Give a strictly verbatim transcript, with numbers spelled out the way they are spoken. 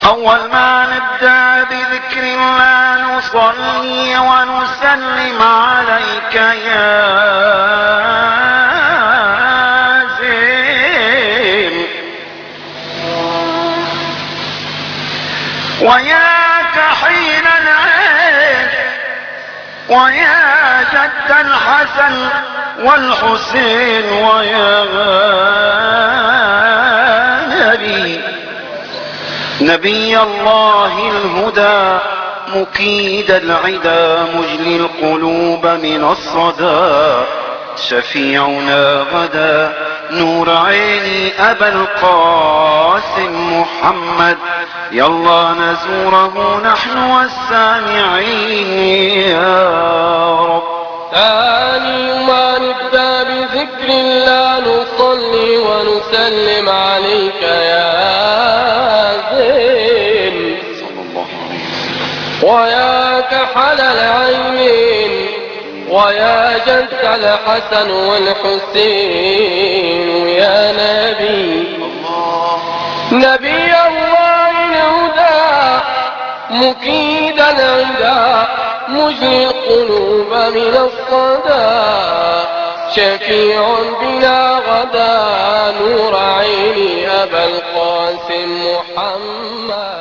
أول ما نبدأ بذكر الله نصلي ونسلم عليك يا زين، وياك حين العين، ويا جد الحسن والحسين، ويا نبي نبي الله الهدى مكيد العدا مجلي القلوب من الصدى، شفيعنا غدا نور عيني أبا القاسم محمد، يلا نزوره نحن والسامعين يا رب. ثاني ما نبدأ بذكر الله نصلي ونسلم عليك يا زين، صلى الله عليه وسلم، ويا كحل العينين، ويا جد الحسن والحسين، ويا نبي الله نبي الله الهدى مكيد العدا مجلي القلوب من الصدى، شفيع بنا غدا نور عيني أبا القاسم محمد.